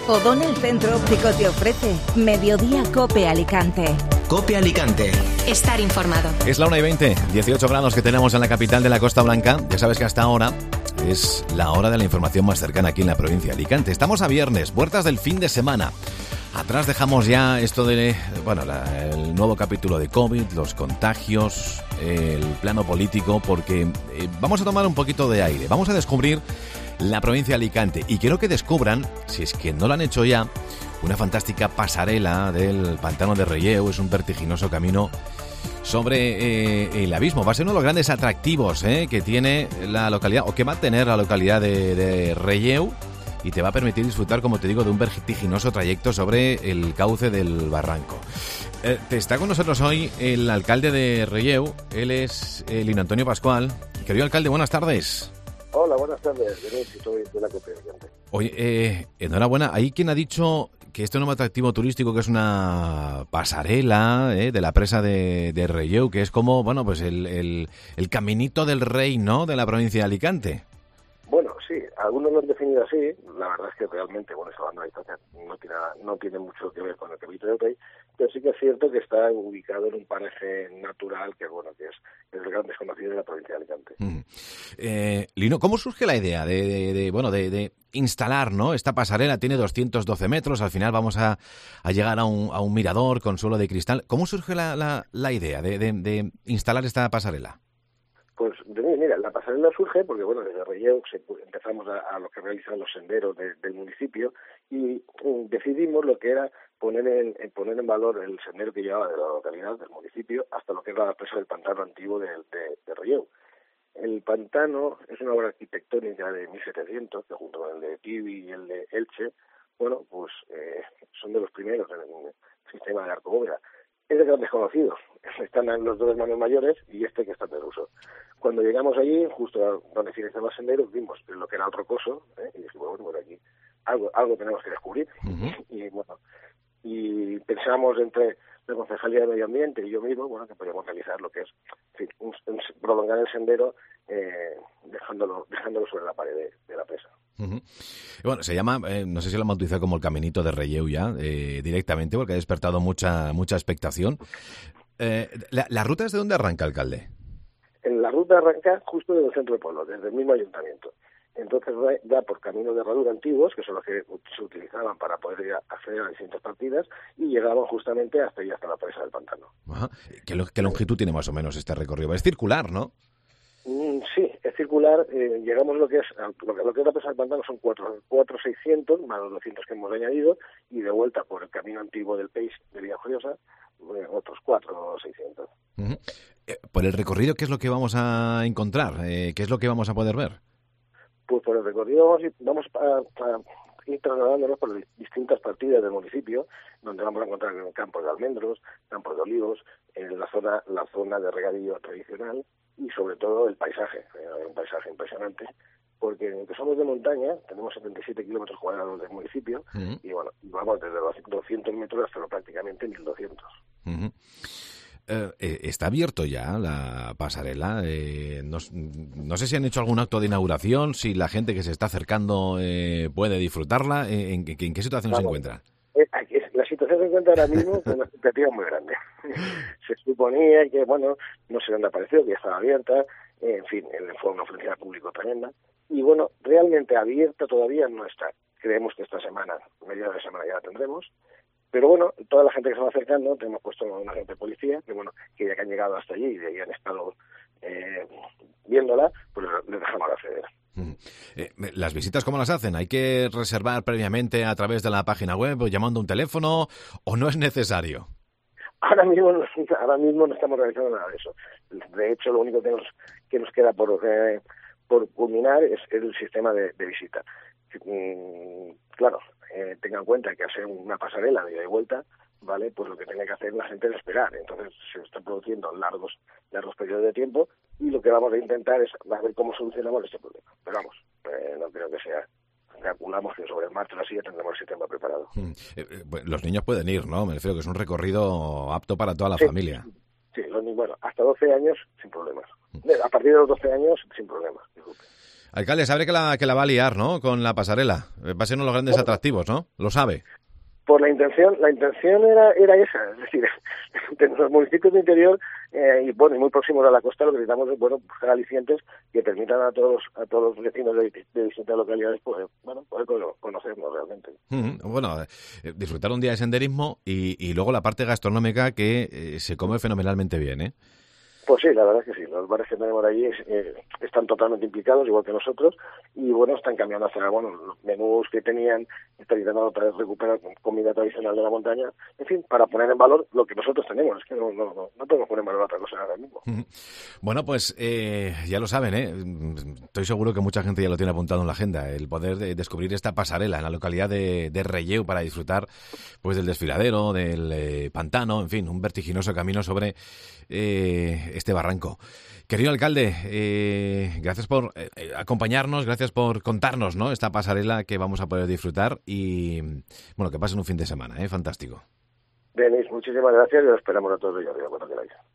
O'Donnell Centro Óptico te ofrece Mediodía Cope Alicante. Cope Alicante. Estar informado. Es la 1:20, 18 grados que tenemos en la capital de la Costa Blanca. Ya sabes que hasta ahora es la hora de la información más cercana aquí en la provincia de Alicante. Estamos a viernes, puertas del fin de semana. Atrás dejamos ya esto de, el nuevo capítulo de COVID, los contagios, el plano político, porque vamos a tomar un poquito de aire. Vamos a descubrir la provincia de Alicante y quiero que descubran, si es que no lo han hecho ya, una fantástica pasarela del Pantano de Relleu. Es un vertiginoso camino sobre el abismo. Va a ser uno de los grandes atractivos que tiene la localidad, o que va a tener la localidad de Relleu, y te va a permitir disfrutar, como te digo, de un vertiginoso trayecto sobre el cauce del barranco. Está con nosotros hoy el alcalde de Relleu. Él es Lino Antonio Pascual. Querido alcalde, buenas tardes. Hola, buenas tardes. Soy de la Cope Alicante. Oye, enhorabuena. Hay quien ha dicho que este nuevo atractivo turístico, que es una pasarela de la presa de Relleu, que es como, bueno, pues el caminito del rey, ¿no?, de la provincia de Alicante. Bueno, sí, algunos lo han definido así. La verdad es que realmente, bueno, esa banda de distancia no tiene mucho que ver con el caminito del rey, pero sí que es cierto que está ubicado en un paraje natural que, bueno, que es el gran desconocido de la provincia de Alicante. Lino, ¿cómo surge la idea de instalar, ¿no?, esta pasarela? Tiene 212 metros, al final vamos a llegar a un mirador con suelo de cristal. ¿Cómo surge la idea de instalar esta pasarela? Pues mira, la pasarela surge porque, bueno, desde Relleu empezamos a lo que realizan los senderos del municipio y decidimos lo que era poner en valor el sendero que llevaba de la localidad, del municipio, hasta lo que era la presa del pantano antiguo de Relleu. El pantano es una obra arquitectónica de 1700, que junto con el de Tibi y el de Elche, bueno, pues son de los primeros en el sistema de arco bóveda. Es de gran desconocido. Están los dos hermanos mayores y este que está en uso. Cuando llegamos allí, justo donde finalizaba el sendero, vimos lo que era el rocoso, y dijimos, bueno, por aquí algo tenemos que descubrir. Uh-huh. Y pensamos entre la Concejalía de Medio Ambiente y yo mismo, bueno, que podíamos realizar lo que es, en fin, prolongar el sendero dejándolo sobre la pared de la presa. Uh-huh. Bueno, se llama, no sé si lo han bautizado como el Caminito de Relleu ya, directamente, porque ha despertado mucha expectación. ¿La ruta es de dónde arranca, alcalde? La ruta arranca justo desde el centro del pueblo, desde el mismo ayuntamiento. Entonces da por caminos de herradura antiguos, que son los que se utilizaban para poder acceder a distintas partidas, y llegaban justamente hasta la presa del pantano. Ajá. ¿Qué longitud tiene más o menos este recorrido? Es circular, ¿no? Sí, es circular. Llegamos lo que es la presa del pantano son 4,600 más los 200 que hemos añadido, y de vuelta por el camino antiguo del Peix de Villajoyosa, otros 4,600. Uh-huh. Por el recorrido, ¿qué es lo que vamos a encontrar? ¿Qué es lo que vamos a poder ver? Pues por el recorrido vamos a ir trasladándonos por distintas partidas del municipio, donde vamos a encontrar campos de almendros, campos de olivos, en la zona de regadío tradicional y sobre todo el paisaje, un paisaje impresionante, porque aunque somos de montaña, tenemos 77 kilómetros cuadrados del municipio, uh-huh, y bueno, vamos desde los 200 metros hasta prácticamente 1.200. Uh-huh. ¿Está abierto ya la pasarela? No sé si han hecho algún acto de inauguración, si la gente que se está acercando puede disfrutarla. ¿En qué situación se encuentra? La situación se encuentra ahora mismo con una expectativa muy grande. Se suponía que, bueno, no sé dónde apareció, que ya estaba abierta, en fin, fue una ofrecida al público tremenda. Y bueno, realmente abierta todavía no está. Creemos que esta semana, mediados de semana ya la tendremos. Pero bueno, toda la gente que se va acercando, tenemos puesto un agente de policía, que ya que han llegado hasta allí y de ahí han estado viéndola, pues les dejamos acceder. ¿Las visitas cómo las hacen? ¿Hay que reservar previamente a través de la página web o llamando a un teléfono o no es necesario? Ahora mismo no estamos realizando nada de eso. De hecho, lo único que nos queda por culminar es el sistema de visita. Claro, tengan en cuenta que hacer una pasarela de ida y vuelta, ¿vale? Pues lo que tiene que hacer la gente es esperar. Entonces se están produciendo largos periodos de tiempo y lo que vamos a intentar es ver cómo solucionamos este problema. Pero vamos, no creo que sea. Calculamos que sobre el martes así ya tendremos el sistema preparado. Los niños pueden ir, ¿no? Me refiero que es un recorrido apto para toda la familia. Sí, hasta 12 años sin problemas. A partir de los 12 años sin problemas. Disculpe. Alcalde, sabe que la va a liar, ¿no? Con la pasarela. Va a ser uno de los grandes atractivos, ¿no? Lo sabe. Pues la intención era esa, es decir, en los municipios de interior y muy próximos a la costa, lo que necesitamos es buscar alicientes que permitan a todos los vecinos de distintas localidades poder conocernos realmente. Bueno, disfrutar un día de senderismo y luego la parte gastronómica que se come fenomenalmente bien, ¿eh? Pues sí, la verdad es que sí. Los bares que tenemos allí están totalmente implicados, igual que nosotros, y están cambiando hacia los menús que tenían, están intentando otra vez recuperar comida tradicional de la montaña, en fin, para poner en valor lo que nosotros tenemos. Es que no podemos poner en valor otra cosa ahora mismo. Bueno, pues ya lo saben, ¿eh? Estoy seguro que mucha gente ya lo tiene apuntado en la agenda, el poder descubrir esta pasarela en la localidad de Relleu para disfrutar pues del desfiladero, del pantano, en fin, un vertiginoso camino sobre este barranco. Querido alcalde, gracias por acompañarnos, gracias por contarnos, ¿no?, esta pasarela que vamos a poder disfrutar y, bueno, que pasen un fin de semana, fantástico. Denis, muchísimas gracias y os esperamos a todos ellos cuando queráis.